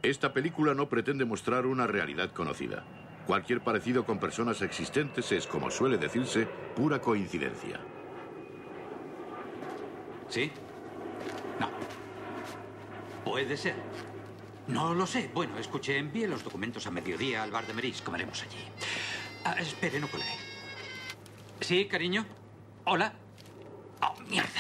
Esta película no pretende mostrar una realidad conocida. Cualquier parecido con personas existentes es, como suele decirse, pura coincidencia. ¿Sí? No. Puede ser. No lo sé. Bueno, escuché, envíe los documentos a mediodía al bar de Meris. Comeremos allí. Espere, no cuelgue. ¿Sí, cariño? ¿Hola? ¡Oh, mierda!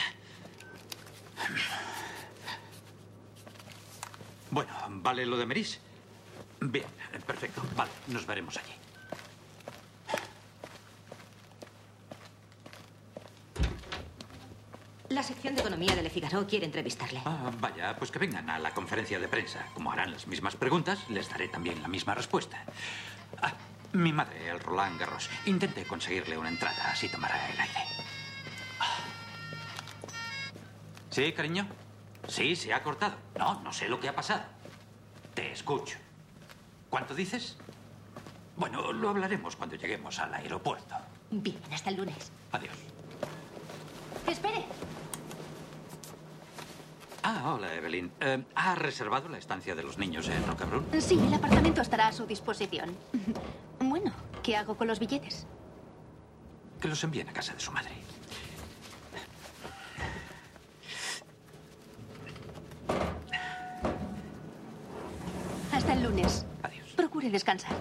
Bueno, ¿vale lo de Meris? Bien, perfecto. Vale, nos veremos allí. La sección de economía de Le Figaro quiere entrevistarle. Vaya, pues que vengan a la conferencia de prensa. Como harán las mismas preguntas, les daré también la misma respuesta. Mi madre, el Roland Garros. Intente conseguirle una entrada, así tomará el aire. ¿Sí, cariño? Sí, se ha cortado. No sé lo que ha pasado. Te escucho. ¿Cuánto dices? Bueno, lo hablaremos cuando lleguemos al aeropuerto. Bien, hasta el lunes. Adiós. ¡Espere! Hola, Evelyn. ¿Ha reservado la estancia de los niños en Roquebrune? Sí, el apartamento estará a su disposición. Bueno, ¿qué hago con los billetes? Que los envíen a casa de su madre. Hasta el lunes. Adiós. Procure descansar.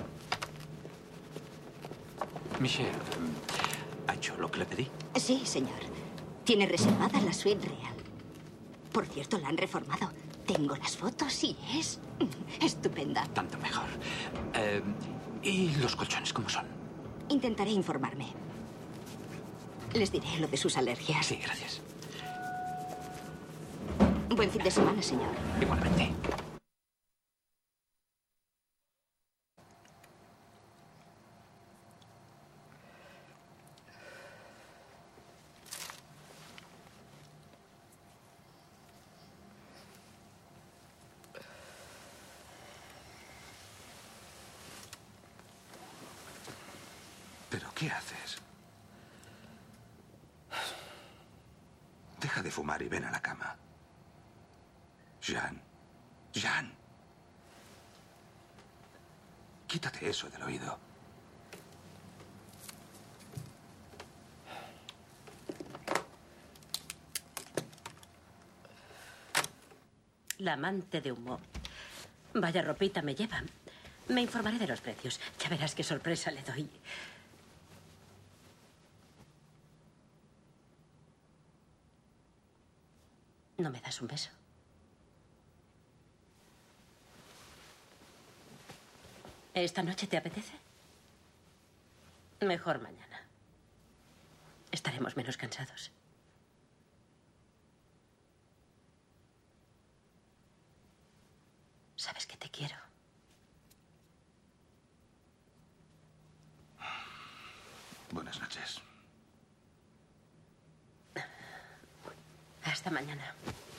Michelle, ¿ha hecho lo que le pedí? Sí, señor. Tiene reservada la suite real. Por cierto, la han reformado. Tengo las fotos y es estupenda. Tanto mejor. ¿Y los colchones cómo son? Intentaré informarme. Les diré lo de sus alergias. Sí, gracias. Buen fin de semana, señor. Igualmente. ¿Pero qué haces? Deja de fumar y ven a la cama. Jean. Jean. Quítate eso del oído. La amante de humo. Vaya ropita me lleva. Me informaré de los precios. Ya verás qué sorpresa le doy. ¿No me das un beso? ¿Esta noche te apetece? Mejor mañana. Estaremos menos cansados. Sabes que te quiero. Buenas noches. Hasta mañana.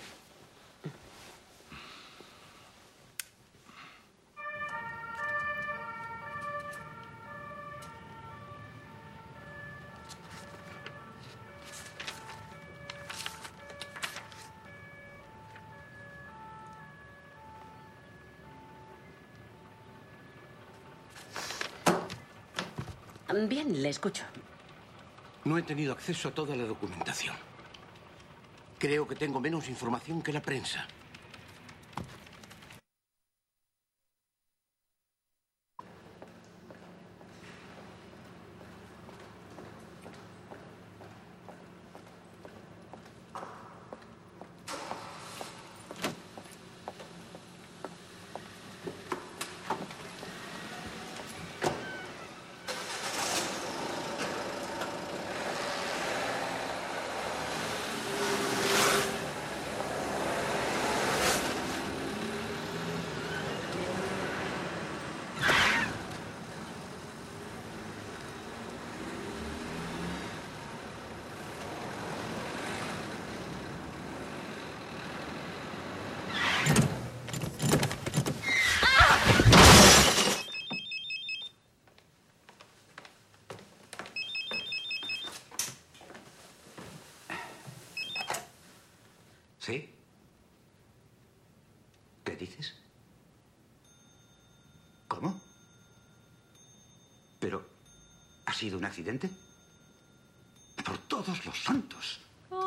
Bien, le escucho. No he tenido acceso a toda la documentación. Creo que tengo menos información que la prensa. ¿Sí? ¿Qué dices? Pero, ¿ha sido un accidente? Por todos los santos.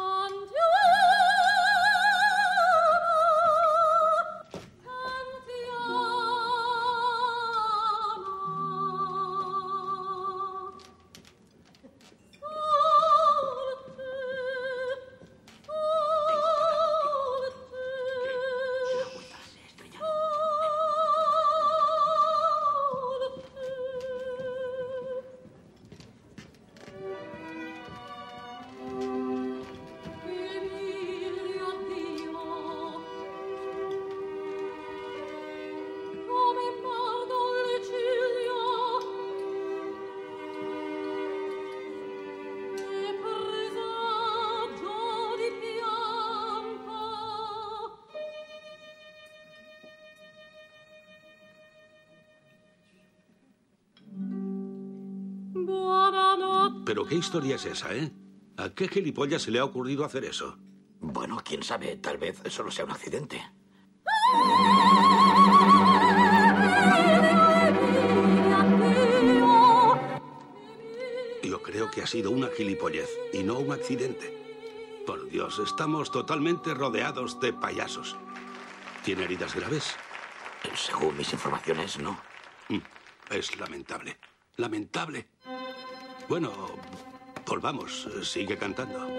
¿Pero qué historia es esa, eh? ¿A qué gilipollas se le ha ocurrido hacer eso? Bueno, quién sabe, tal vez solo sea un accidente. Yo creo que ha sido una gilipollez y no un accidente. Por Dios, estamos totalmente rodeados de payasos. ¿Tiene heridas graves? Según mis informaciones, no. Es lamentable. Lamentable. Bueno, volvamos. Sigue cantando.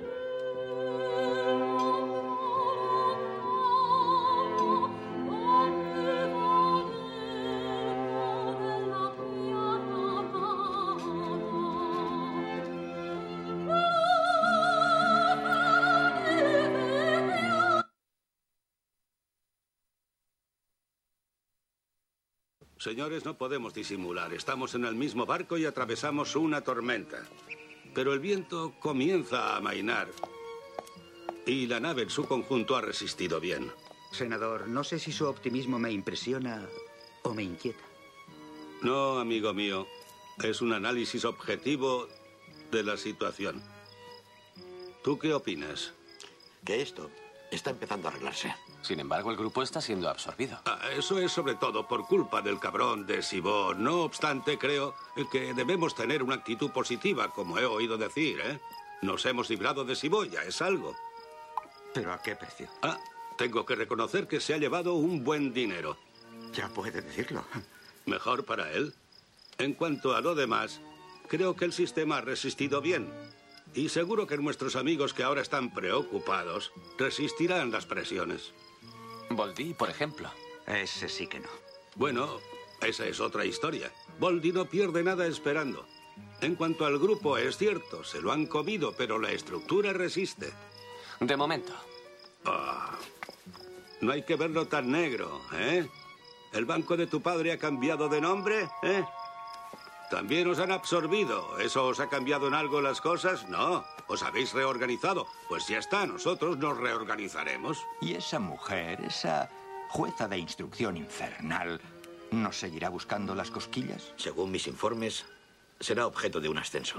Señores, no podemos disimular. Estamos en el mismo barco y atravesamos una tormenta. Pero el viento comienza a amainar. Y la nave en su conjunto ha resistido bien. Senador, no sé si su optimismo me impresiona o me inquieta. No, amigo mío. Es un análisis objetivo de la situación. ¿Tú qué opinas? Que esto está empezando a arreglarse. Sin embargo, el grupo está siendo absorbido. Eso es sobre todo por culpa del cabrón de Sibó. No obstante, creo que debemos tener una actitud positiva, como he oído decir, ¿eh? Nos hemos librado de Sibó, ya es algo. ¿Pero a qué precio? Tengo que reconocer que se ha llevado un buen dinero. Ya puede decirlo. Mejor para él. En cuanto a lo demás, creo que el sistema ha resistido bien. Y seguro que nuestros amigos que ahora están preocupados resistirán las presiones. Voldy, por ejemplo. Ese sí que no. Bueno, esa es otra historia. Voldy no pierde nada esperando. En cuanto al grupo, es cierto, se lo han comido, pero la estructura resiste. De momento. No hay que verlo tan negro, ¿eh? ¿El banco de tu padre ha cambiado de nombre, eh? ¿También os han absorbido? ¿Eso os ha cambiado en algo las cosas? No. ¿Os habéis reorganizado? Pues ya está, nosotros nos reorganizaremos. ¿Y esa mujer, esa jueza de instrucción infernal, nos seguirá buscando las cosquillas? Según mis informes, será objeto de un ascenso.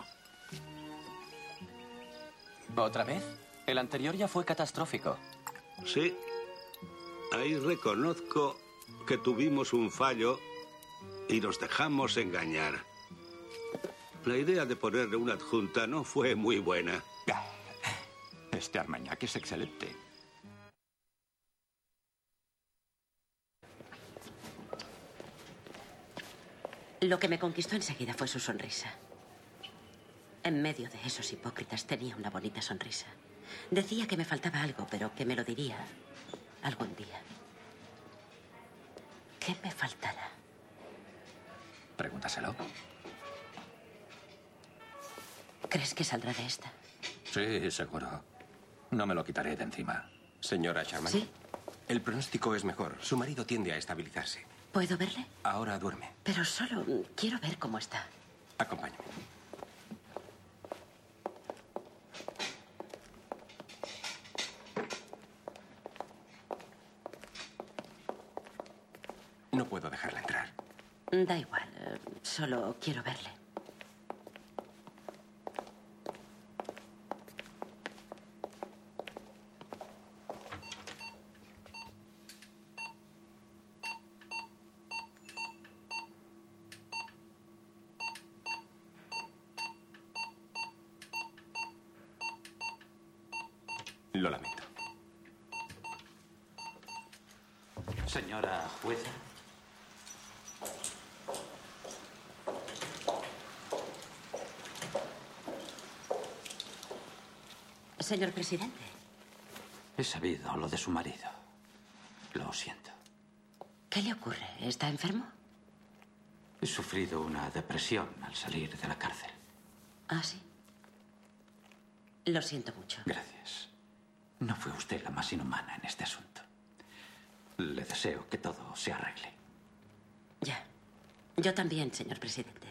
¿Otra vez? El anterior ya fue catastrófico. Sí. Ahí reconozco que tuvimos un fallo y nos dejamos engañar. La idea de ponerle una adjunta no fue muy buena. Este Armagnac es excelente. Lo que me conquistó enseguida fue su sonrisa. En medio de esos hipócritas tenía una bonita sonrisa. Decía que me faltaba algo, pero que me lo diría algún día. ¿Qué me faltará? Pregúntaselo. ¿Crees que saldrá de esta? Sí, seguro. No me lo quitaré de encima. Señora Sharman. ¿Sí? El pronóstico es mejor. Su marido tiende a estabilizarse. ¿Puedo verle? Ahora duerme. Pero solo quiero ver cómo está. Acompáñame. No puedo dejarla entrar. Da igual, solo quiero verle. Lo lamento. Señora jueza. Señor presidente. He sabido lo de su marido. Lo siento. ¿Qué le ocurre? ¿Está enfermo? He sufrido una depresión al salir de la cárcel. Ah, sí. Lo siento mucho. Gracias. No fue usted la más inhumana en este asunto. Le deseo que todo se arregle. Ya. Yo también, señor presidente.